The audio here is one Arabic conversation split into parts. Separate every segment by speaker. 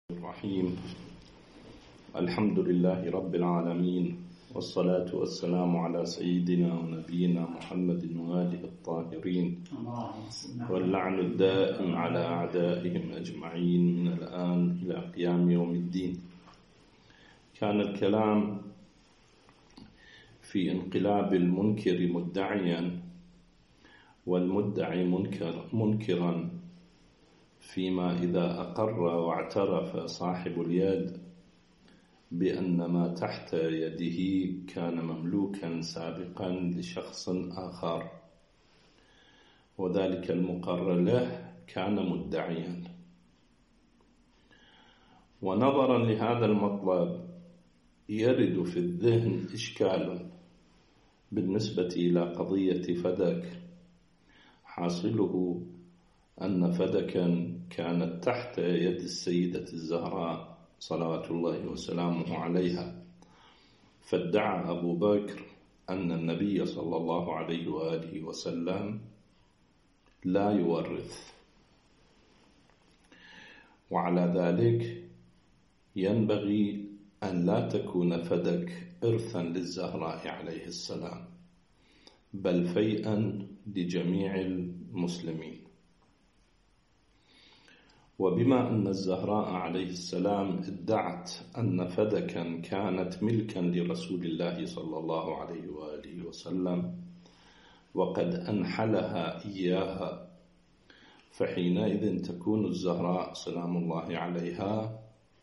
Speaker 1: الرحيم. الحمد لله رب العالمين، والصلاة والسلام على سيدنا ونبينا محمد وآله الطاهرين، واللعن الدائم على أعدائهم أجمعين من الآن إلى قيام يوم الدين. كان الكلام في انقلاب المنكر مدعيا والمدعي منكرا فيما إذا أقر واعترف صاحب اليد بأن ما تحت يده كان مملوكا سابقا لشخص آخر، وذلك المقر له كان مدعيا. ونظرا لهذا المطلب يرد في الذهن إشكال بالنسبة إلى قضية فدك، حاصله أن فدكا كانت تحت يد السيدة الزهراء صلوات الله وسلامه عليها، فادعى أبو بكر أن النبي صلى الله عليه وآله وسلم لا يورث، وعلى ذلك ينبغي أن لا تكون فدك إرثا للزهراء عليه السلام، بل فيئا لجميع المسلمين. وبما أن الزهراء عليه السلام ادعت أن فدكا كانت ملكا لرسول الله صلى الله عليه وآله وسلم وقد أنحلها إياها، فحينئذ تكون الزهراء سلام الله عليها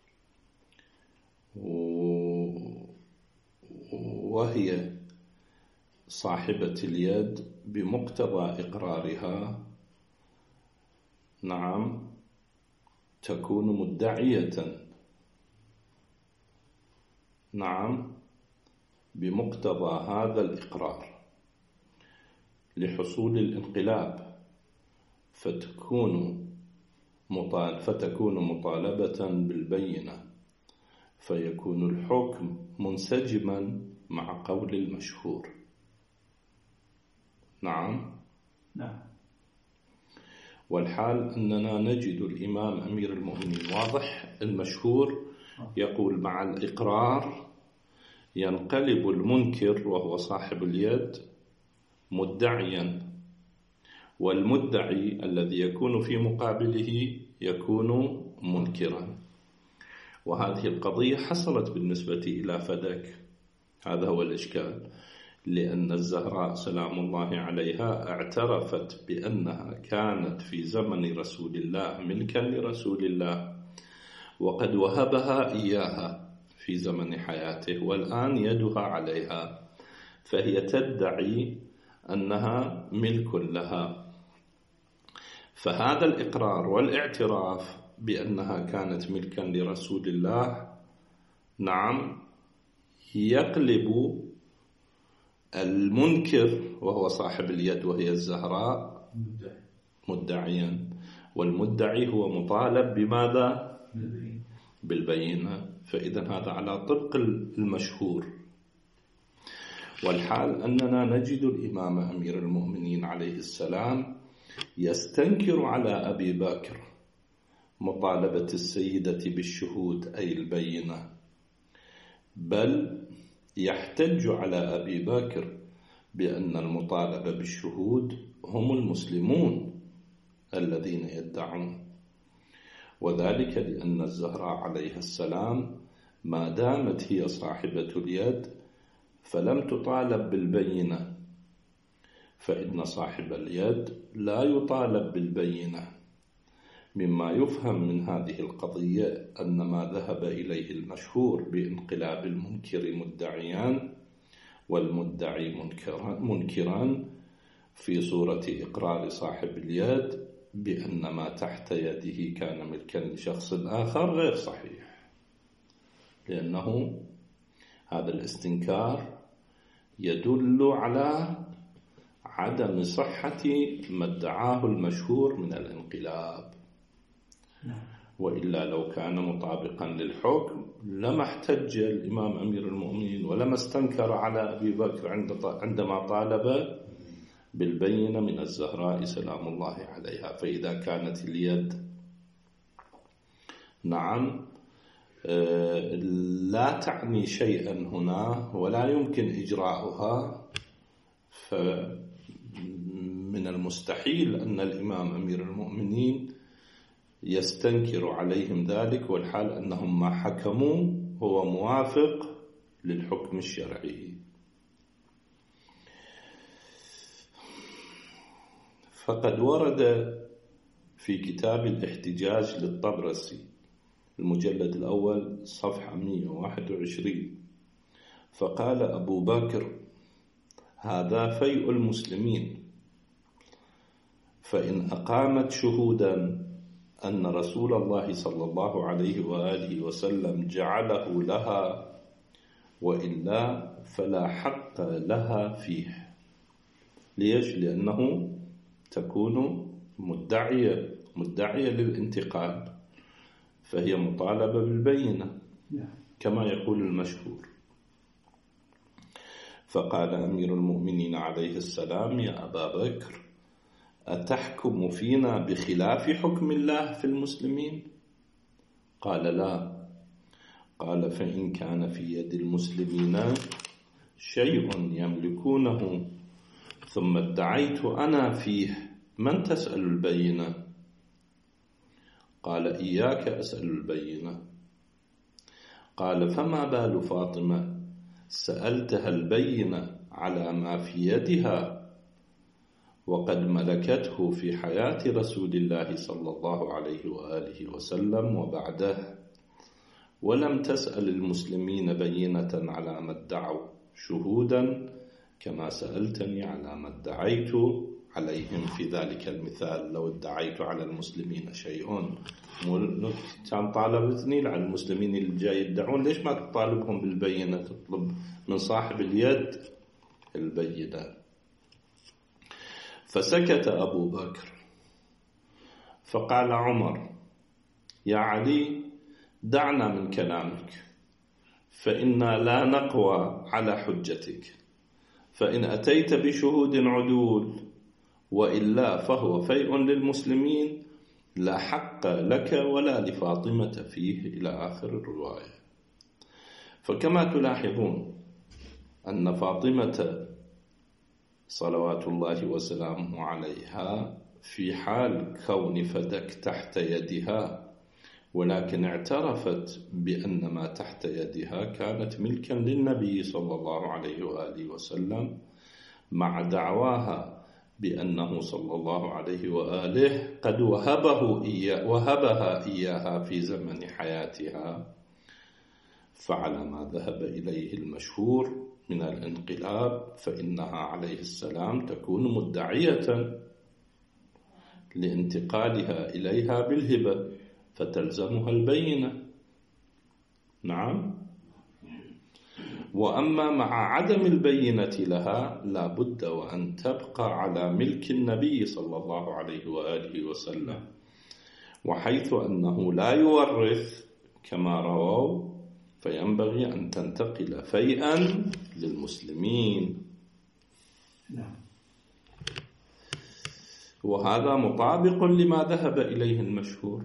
Speaker 1: وهي صاحبة اليد بمقتضى إقرارها تكون مدعية بمقتضى هذا الإقرار لحصول الانقلاب، فتكون مطالبة بالبينة، فيكون الحكم منسجما مع قول المشهور. نعم. والحال أننا نجد الإمام أمير المؤمنين واضح المشهور يقول مع الإقرار ينقلب المنكر وهو صاحب اليد مدعيا، والمدعي الذي يكون في مقابله يكون منكرا. وهذه القضية حصلت بالنسبة إلى فدك، هذا هو الإشكال، لأن الزهراء سلام الله عليها اعترفت بأنها كانت في زمن رسول الله ملكا لرسول الله، وقد وهبها إياها في زمن حياته، والآن يدها عليها، فهي تدعي أنها ملك لها. فهذا الإقرار والاعتراف بأنها كانت ملكا لرسول الله يقلب المنكر وهو صاحب اليد وهي الزهراء مدعيا، والمدعي هو مطالب بماذا؟ بالبينة. فإذا هذا على طبق المشهور. والحال أننا نجد الإمام أمير المؤمنين عليه السلام يستنكر على أبي بكر مطالبة السيدة بالشهود أي البينة، بل يحتج على أبي بكر بأن المطالبة بالشهود هم المسلمون الذين يدعون، وذلك لأن الزهراء عليها السلام ما دامت هي صاحبة اليد فلم تطالب بالبينة، فإن صاحب اليد لا يطالب بالبينة. مما يفهم من هذه القضية أن ما ذهب إليه المشهور بانقلاب المنكر مدعيان والمدعي منكران في صورة إقرار صاحب اليد بأن ما تحت يده كان ملكا لشخص آخر غير صحيح، لأنه هذا الاستنكار يدل على عدم صحة ما ادعاه المشهور من الانقلاب، وإلا لو كان مطابقا للحكم لما احتج الإمام أمير المؤمنين ولما استنكر على أبي بكر عندما طالب بالبينة من الزهراء سلام الله عليها. فإذا كانت اليد نعم، لا تعني شيئا هنا ولا يمكن إجراؤها، فمن المستحيل أن الإمام أمير المؤمنين يستنكر عليهم ذلك، والحال أنهم ما حكموا هو موافق للحكم الشرعي. فقد ورد في كتاب الاحتجاج للطبرسي المجلد الأول صفحة 121: فقال أبو بكر: هذا فيء المسلمين، فإن أقامت شهودا أن رسول الله صلى الله عليه وآله وسلم جعله لها، وإلا فلا حق لها فيه. ليش؟ لأنه تكون مدعية للانتقال، فهي مطالبة بالبينة كما يقول المشهور. فقال أمير المؤمنين عليه السلام: يا أبا بكر، أتحكم فينا بخلاف حكم الله في المسلمين؟ قال: لا. قال: فإن كان في يد المسلمين شيء يملكونه ثم ادعيت أنا فيه، من تسأل البينة؟ قال: إياك أسأل البينة. قال: فما بال فاطمة سألتها البينة على ما في يدها وقد ملكته في حياة رسول الله صلى الله عليه وآله وسلم وبعده، ولم تسأل المسلمين بينة على ما ادعوا شهودا كما سألتني على ما ادعيت عليهم في ذلك المثال. لو ادعيت على المسلمين شيء كان طالبتني على المسلمين اللي جاي يدعون، ليش ما تطالبهم بالبينة؟ تطلب من صاحب اليد البينة. فسكت أبو بكر، فقال عمر: يا علي، دعنا من كلامك، فإنا لا نقوى على حجتك، فإن أتيت بشهود عدول وإلا فهو فيء للمسلمين، لا حق لك ولا لفاطمة فيه، إلى آخر الرواية. فكما تلاحظون أن فاطمة صلوات الله وسلامه عليها في حال كون فدك تحت يدها، ولكن اعترفت بأن ما تحت يدها كانت ملكا للنبي صلى الله عليه وآله وسلم، مع دعواها بأنه صلى الله عليه وآله قد وهبها إياها في زمن حياتها. فعلى ما ذهب إليه المشهور من الانقلاب، فإنها عليه السلام تكون مدعية لانتقالها إليها بالهبة، فتلزمها البينة. نعم. وأما مع عدم البينة لها، لا بد وأن تبقى على ملك النبي صلى الله عليه وآله وسلم، وحيث أنه لا يورث كما رووا، فينبغي أن تنتقل فيئا للمسلمين. وهذا مطابق لما ذهب إليه المشهور.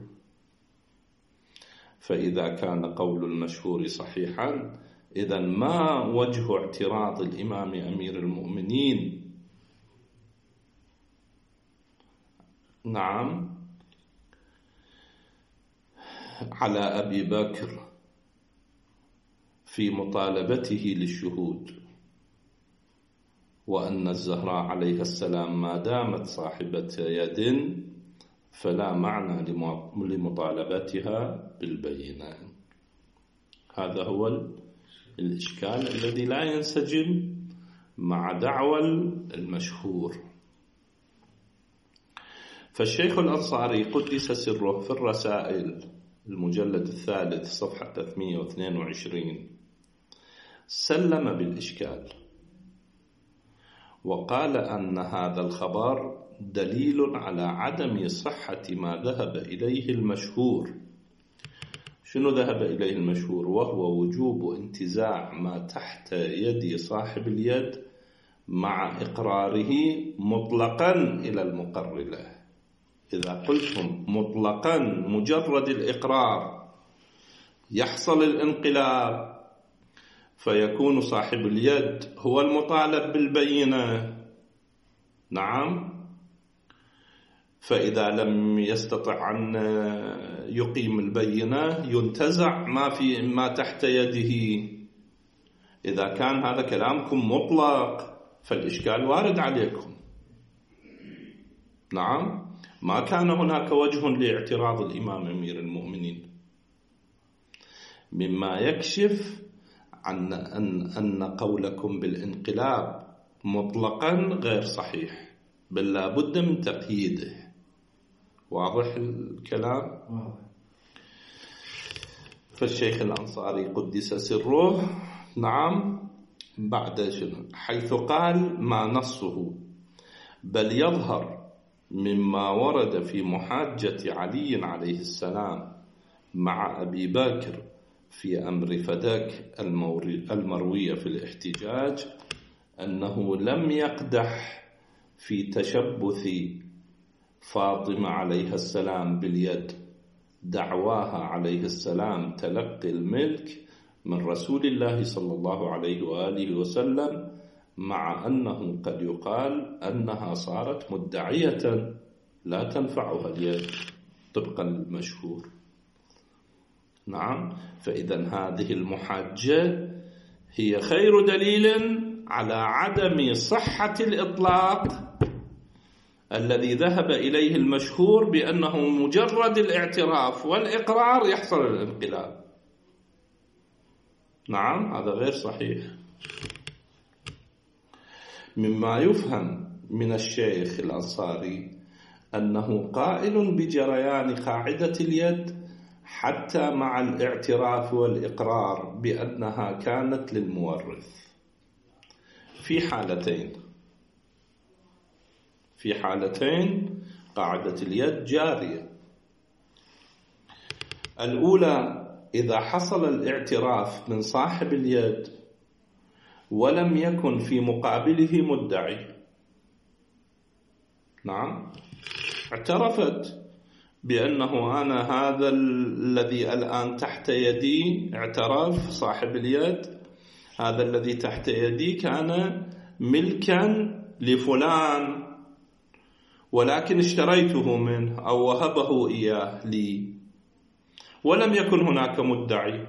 Speaker 1: فإذا كان قول المشهور صحيحا، إذن ما وجه اعتراض الإمام أمير المؤمنين نعم على أبي بكر في مطالبته للشهود، وأن الزهراء عليه السلام ما دامت صاحبة يد فلا معنى لمطالبتها بالبينة. هذا هو الإشكال الذي لا ينسجم مع دعوى المشهور. فالشيخ الأنصاري قدس سره في الرسائل المجلد الثالث صفحة 322 سلم بالإشكال، وقال أن هذا الخبر دليل على عدم صحة ما ذهب إليه المشهور. شنو ذهب إليه المشهور؟ وهو وجوب انتزاع ما تحت يد صاحب اليد مع إقراره مطلقا إلى المقر له. إذا قلتم مطلقا مجرد الإقرار يحصل الانقلاب فيكون صاحب اليد هو المطالب بالبينة. نعم. فإذا لم يستطع أن يقيم البينة ينتزع ما تحت يده. إذا كان هذا كلامكم مطلق فالإشكال وارد عليكم. نعم. ما كان هناك وجه لاعتراض الإمام أمير المؤمنين، مما يكشف عن أن قولكم بالانقلاب مطلقا غير صحيح، بل لا بد من تقييده. واضح الكلام؟ فالشيخ الأنصاري قدس سره نعم بعد حيث قال ما نصه بل يظهر مما ورد في محاجة علي عليه السلام مع أبي بكر في أمر فداك المروية في الاحتجاج أنه لم يقدح في تشبث فاطمة عليها السلام باليد، دعواها عليه السلام تلقي الملك من رسول الله صلى الله عليه وآله وسلم، مع أنه قد يقال أنها صارت مدعية لا تنفعها اليد طبقا للمشهور. نعم. فإذا هذه المحاجة هي خير دليل على عدم صحة الإطلاق الذي ذهب إليه المشهور بأنه مجرد الاعتراف والإقرار يحصل الانقلاب. نعم، هذا غير صحيح. مما يفهم من الشيخ الأنصاري أنه قائل بجريان قاعدة اليد حتى مع الاعتراف والإقرار بأنها كانت للمورث في حالتين قاعدة اليد جارية. الأولى إذا حصل الاعتراف من صاحب اليد ولم يكن في مقابله مدعي. نعم، اعترفت بأنه أنا هذا الذي الآن تحت يدي، اعترف صاحب اليد هذا الذي تحت يدي كان ملكا لفلان ولكن اشتريته منه أو وهبه إياه لي، ولم يكن هناك مدعي.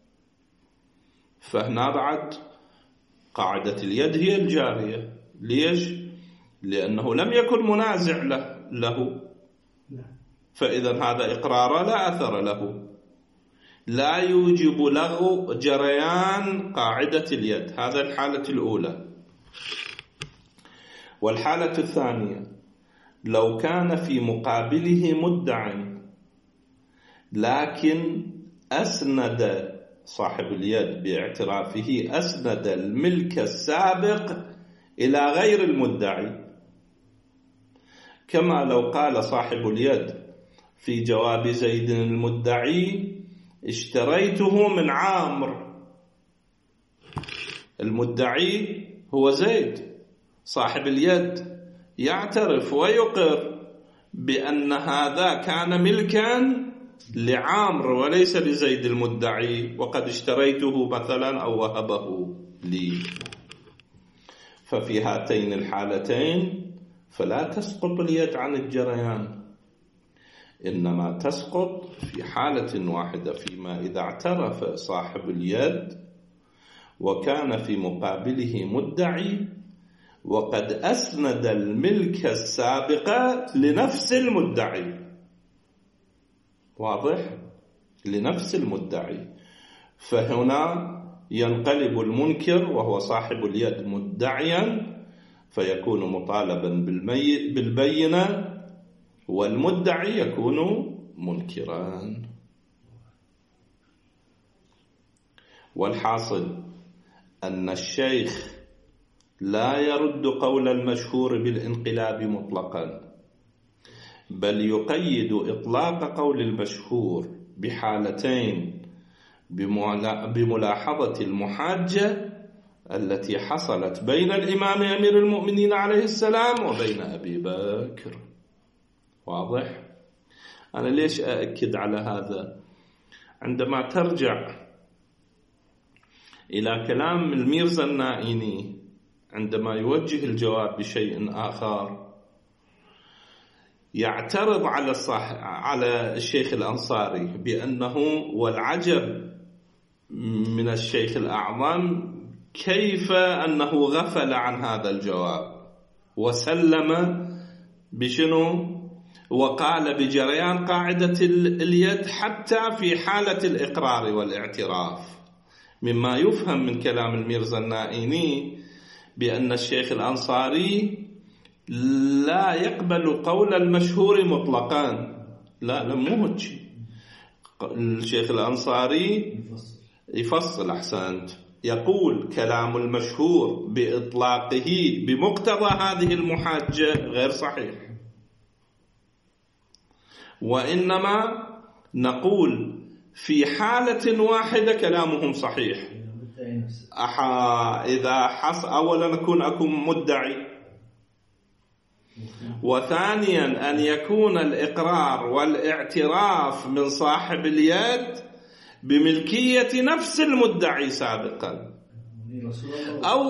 Speaker 1: فهنا بعد قاعدة اليد هي الجارية. ليش؟ لأنه لم يكن منازع له، فإذا هذا إقرار لا أثر له، لا يوجب له جريان قاعدة اليد. هذا الحالة الأولى. والحالة الثانية لو كان في مقابله مدعي لكن أسند صاحب اليد باعترافه أسند الملك السابق إلى غير المدعي، كما لو قال صاحب اليد في جواب زيد المدعي اشتريته من عامر. المدعي هو زيد، صاحب اليد يعترف ويقر بأن هذا كان ملكا لعامر وليس لزيد المدعي، وقد اشتريته مثلا أو وهبه لي. ففي هاتين الحالتين فلا تسقط اليد عن الجريان، إنما تسقط في حالة واحدة، فيما إذا اعترف صاحب اليد وكان في مقابله مدعي وقد أسند الملك السابق لنفس المدعي. واضح؟ لنفس المدعي. فهنا ينقلب المنكر وهو صاحب اليد مدعيا فيكون مطالبا بالبينة، والمدعي يكون منكرا. والحاصل أن الشيخ لا يرد قول المشهور بالانقلاب مطلقا، بل يقيد إطلاق قول المشهور بحالتين بملاحظة المحاجة التي حصلت بين الإمام أمير المؤمنين عليه السلام وبين أبي بكر. واضح؟ أنا ليش أأكد على هذا؟ عندما ترجع إلى كلام الميرزا النائيني عندما يوجه الجواب بشيء آخر، يعترض على الشيخ الأنصاري بأنه والعجب من الشيخ الأعظم كيف أنه غفل عن هذا الجواب وسلم بشنو، وقال بجريان قاعدة اليد حتى في حالة الإقرار والاعتراف، مما يفهم من كلام الميرزا النائيني بأن الشيخ الأنصاري لا يقبل قول المشهور مطلقا. لا مو هيك. الشيخ الأنصاري يفصل. أحسنت. يقول كلام المشهور بإطلاقه بمقتضى هذه المحاجة غير صحيح، وإنما نقول في حالة واحدة كلامهم صحيح. إذا أولا أكون مدعي، وثانيا أن يكون الإقرار والاعتراف من صاحب اليد بملكية نفس المدعي سابقا أو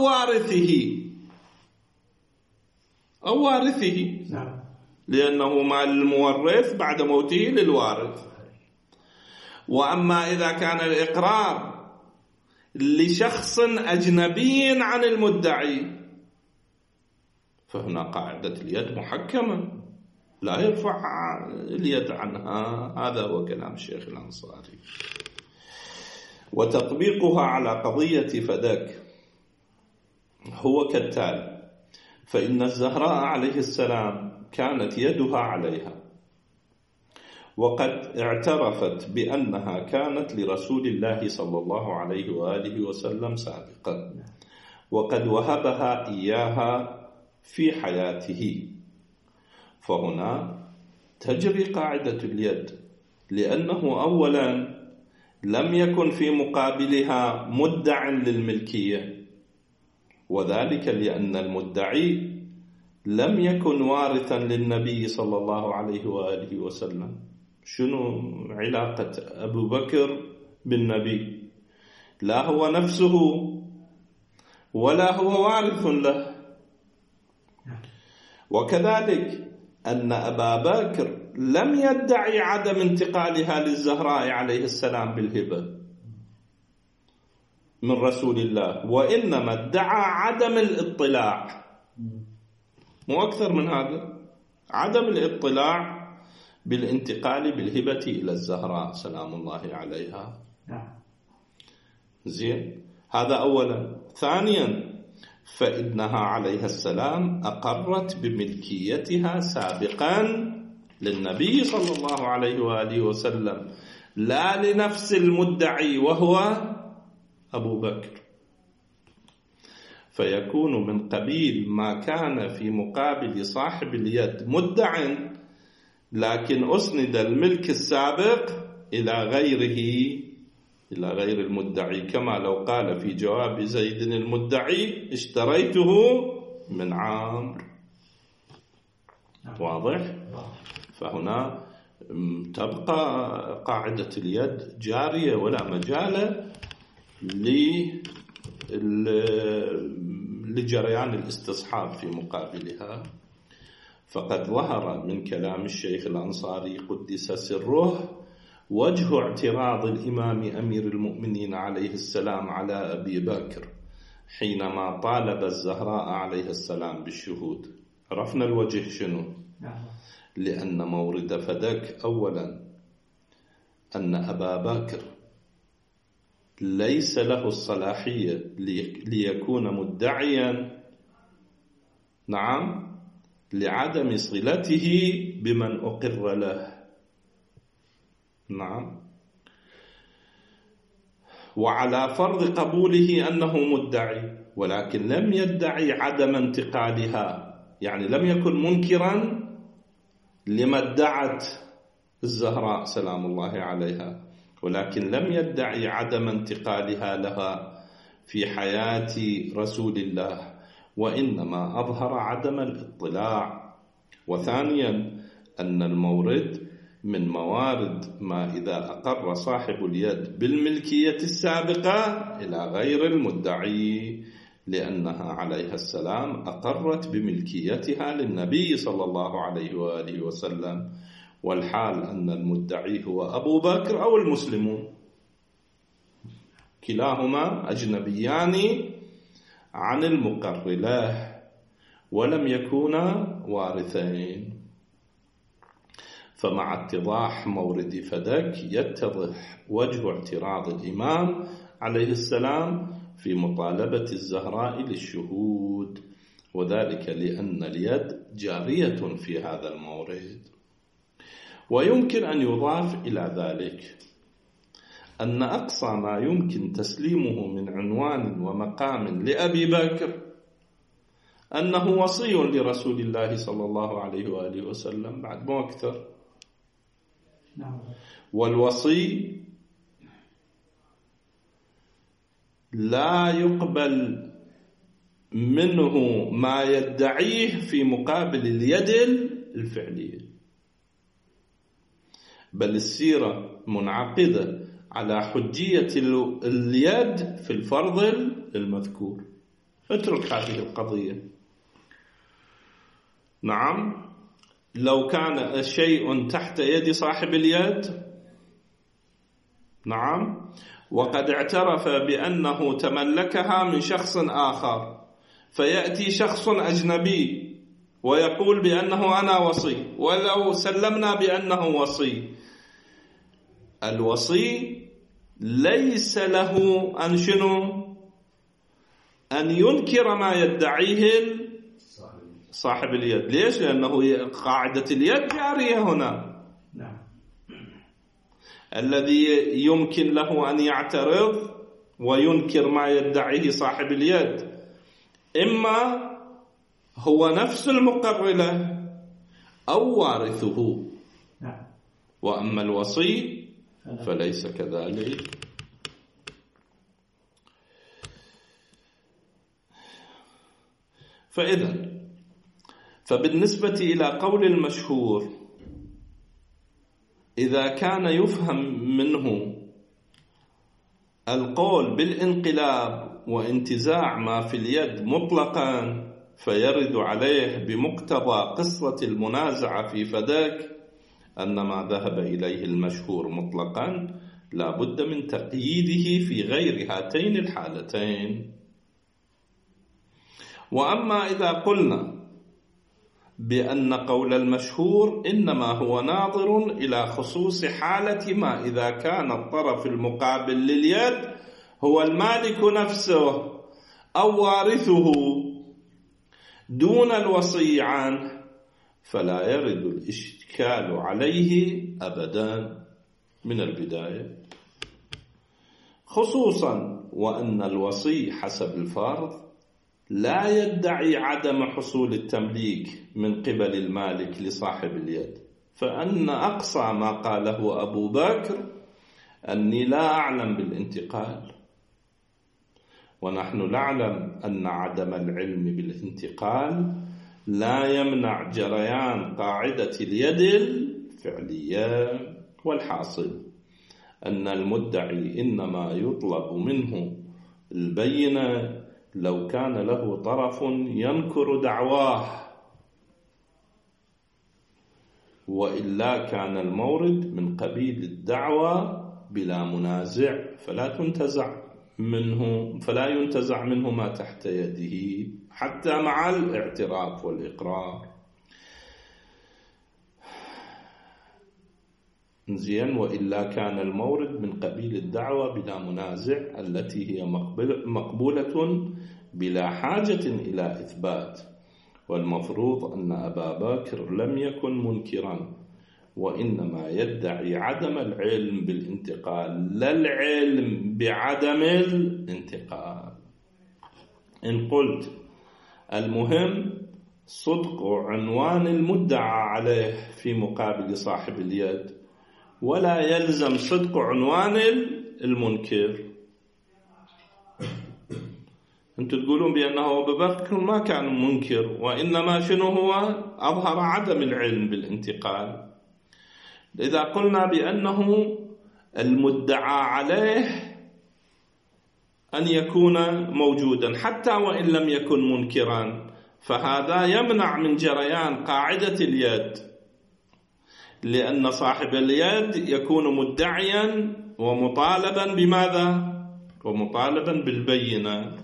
Speaker 1: وارثه لأنه مال المورث بعد موته للوارث. وأما إذا كان الإقرار لشخص أجنبي عن المدعي فهنا قاعدة اليد محكمة لا يرفع اليد عنها. هذا هو كلام الشيخ الأنصاري. وتطبيقها على قضية فدك هو كالتالي: فإن الزهراء عليه السلام كانت يدها عليها، وقد اعترفت بأنها كانت لرسول الله صلى الله عليه وآله وسلم سابقا، وقد وهبها إياها في حياته، فهنا تجري قاعدة اليد، لأنه أولا لم يكن في مقابلها مدع للملكية، وذلك لأن المدعي لم يكن وارثا للنبي صلى الله عليه وآله وسلم. شنو علاقة أبو بكر بالنبي؟ لا هو نفسه ولا هو وارث له. وكذلك أن أبا بكر لم يدعي عدم انتقالها للزهراء عليه السلام بالهبة من رسول الله، وإنما ادعى عدم الاطلاع، مو أكثر من هذا، عدم الاطلاع بالانتقال بالهبة إلى الزهراء سلام الله عليها. زين، هذا أولا. ثانيا، فإنها عليه السلام أقرت بملكيتها سابقا للنبي صلى الله عليه وآله وسلم، لا لنفس المدعي وهو أبو بكر، فيكون من قبيل ما كان في مقابل صاحب اليد مدع، لكن أسند الملك السابق إلى غير المدعي، كما لو قال في جواب زيد المدعي: اشتريته من عمرو. واضح؟ فهنا تبقى قاعدة اليد جارية ولا مجال لجريان الاستصحاب في مقابلها. فقد ظهر من كلام الشيخ الأنصاري قدس سره وجه اعتراض الإمام أمير المؤمنين عليه السلام على أبي بكر حينما طالب الزهراء عليه السلام بالشهود. عرفنا الوجه شنو؟ لأن مورد فدك أولا أن أبا بكر ليس له الصلاحية ليكون مدعيا، نعم، لعدم صلته بمن أقر له، نعم، وعلى فرض قبوله أنه مدعي، ولكن لم يدعي عدم انتقالها، يعني لم يكن منكرا لما ادعت الزهراء سلام الله عليها، ولكن لم يدعي عدم انتقالها لها في حياة رسول الله، وإنما أظهر عدم الاطلاع. وثانيا أن المورد من موارد ما إذا أقر صاحب اليد بالملكية السابقة إلى غير المدعي، لأنها عليها السلام أقرت بملكيتها للنبي صلى الله عليه وآله وسلم، والحال أن المدعي هو أبو بكر أو المسلمون، كلاهما أجنبيان عن المقر له ولم يكونا وارثين. فمع اتضاح مورد فدك يتضح وجه اعتراض الإمام عليه السلام في مطالبة الزهراء للشهود، وذلك لأن اليد جارية في هذا المورد. ويمكن أن يضاف إلى ذلك أن أقصى ما يمكن تسليمه من عنوان ومقام لأبي بكر أنه وصي لرسول الله صلى الله عليه وآله وسلم، بعد مو أكثر. والوصي لا يقبل منه ما يدعيه في مقابل اليد الفعلية، بل السيرة منعقدة على حجية اليد في الفرض المذكور. اترك هذه القضية. نعم، لو كان شيء تحت يد صاحب اليد، نعم، وقد اعترف بأنه تملكها من شخص آخر، فيأتي شخص أجنبي ويقول بأنه أنا وصي، ولو سلمنا بأنه وصي، الوصي ليس له أن شنو؟ أن ينكر ما يدعيه صاحب اليد. ليش؟ لأنه قاعدة اليد جارية هنا. الذي يمكن له أن يعترض وينكر ما يدعيه صاحب اليد إما هو نفس المقر له أو وارثه، وأما الوصي فليس كذلك. فبالنسبة إلى قول المشهور، إذا كان يفهم منه القول بالانقلاب وانتزاع ما في اليد مطلقا، فيرد عليه بمقتضى قصة المنازعة في فدك أن ما ذهب إليه المشهور مطلقا لا بد من تقييده في غير هاتين الحالتين. وأما إذا قلنا بأن قول المشهور إنما هو ناظر إلى خصوص حالة ما إذا كان الطرف المقابل لليد هو المالك نفسه أو وارثه دون الوصي عنه، فلا يرد الإشكال عليه أبدا من البداية، خصوصا وأن الوصي حسب الفرض لا يدعي عدم حصول التمليك من قبل المالك لصاحب اليد، فأن أقصى ما قاله أبو بكر أني لا أعلم بالانتقال، ونحن نعلم أن عدم العلم بالانتقال لا يمنع جريان قاعدة اليد الفعلية. والحاصل أن المدعي إنما يطلب منه البينة لو كان له طرف ينكر دعواه، وإلا كان المورد من قبيل الدعوة بلا منازع، فلا ينتزع منه ما تحت يده حتى مع الاعتراف والإقرار. زين، وإلا كان المورد من قبيل الدعوة بلا منازع التي هي مقبولة بلا حاجة إلى إثبات. والمفروض أن أبا بكر لم يكن منكرا، وإنما يدعي عدم العلم بالانتقال لا العلم بعدم الانتقال. إن قلت المهم صدق عنوان المدعى عليه في مقابل صاحب اليد، ولا يلزم صدق عنوان المنكر. أنتم تقولون بأنه أبو بكر ما كان منكر، وإنما شنو هو؟ أظهر عدم العلم بالانتقال. إذا قلنا بأنه المدعى عليه أن يكون موجودا حتى وإن لم يكن منكرا، فهذا يمنع من جريان قاعدة اليد، لأن صاحب اليد يكون مدعيا ومطالبا بماذا؟ ومطالبا بالبينة.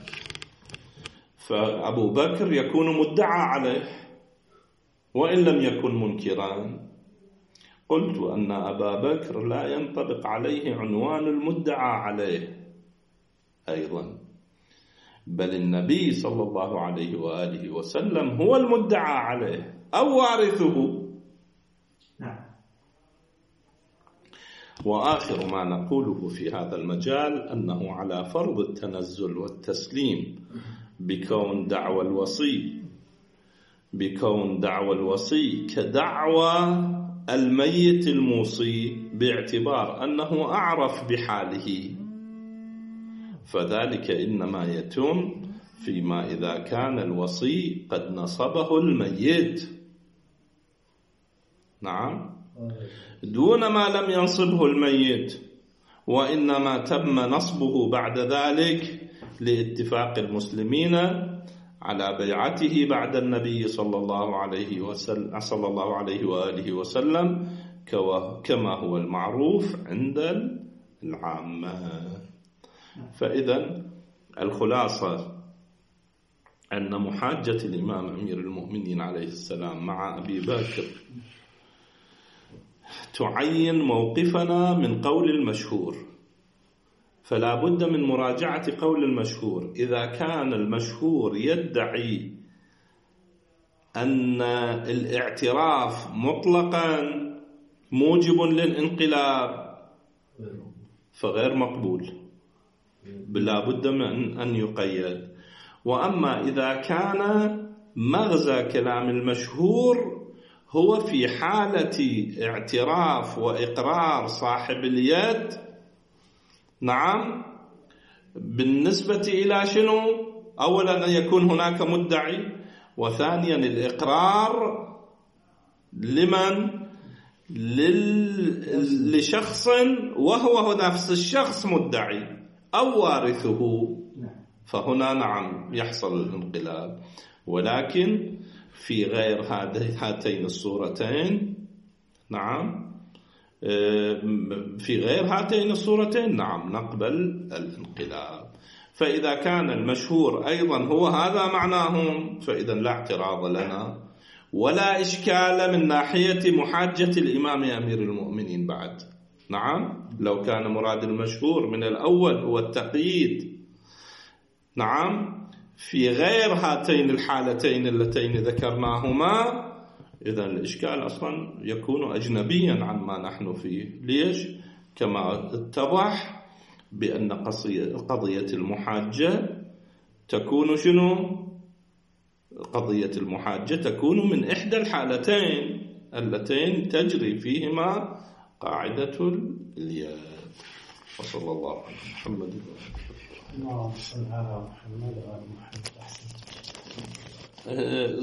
Speaker 1: فأبو بكر يكون مدعى عليه وإن لم يكن منكرا. قلت أن أبا بكر لا ينطبق عليه عنوان المدعى عليه أيضا، بل النبي صلى الله عليه وآله وسلم هو المدعى عليه أو وارثه. وآخر ما نقوله في هذا المجال أنه على فرض التنزل والتسليم بكون دعوى الوصي كدعوى الميت الموصي، باعتبار أنه أعرف بحاله، فذلك إنما يتم فيما إذا كان الوصي قد نصبه الميت، نعم، دون ما لم ينصبه الميت، وإنما تم نصبه بعد ذلك لاتفاق المسلمين على بيعته بعد النبي صلى الله عليه وآله وسلم كما هو المعروف عند العامة. فإذا الخلاصة أن محاجة الإمام أمير المؤمنين عليه السلام مع أبي بكر تعين موقفنا من قول المشهور، فلا بد من مراجعة قول المشهور. إذا كان المشهور يدعي أن الاعتراف مطلقا موجب للانقلاب فغير مقبول، لا بد من أن يقيد. وأما إذا كان مغزى كلام المشهور هو في حالة اعتراف وإقرار صاحب اليد، نعم، بالنسبة إلى شنو؟ أولا أن يكون هناك مدعي، وثانيا الإقرار لمن؟ لشخص وهو نفس الشخص مدعي أو وارثه، فهنا نعم يحصل الانقلاب. ولكن في غير هاتين الصورتين، نعم، في غير هاتين الصورتين نعم نقبل الانقلاب. فإذا كان المشهور أيضا هو هذا معناهم فإذا لا اعتراض لنا ولا إشكال من ناحية محاجة الإمام أمير المؤمنين بعد. نعم، لو كان مراد المشهور من الأول هو التقييد، نعم، في غير هاتين الحالتين اللتين ذكرناهما، إذن الإشكال أصلا يكون أجنبيا عن ما نحن فيه. ليش؟ كما اتضح بأن قضية المحاجة تكون شنو؟ قضية المحاجة تكون من إحدى الحالتين اللتين تجري فيهما قاعدة اليد. وصلى الله على محمد
Speaker 2: اللهم صل على محمد وعلى محمد.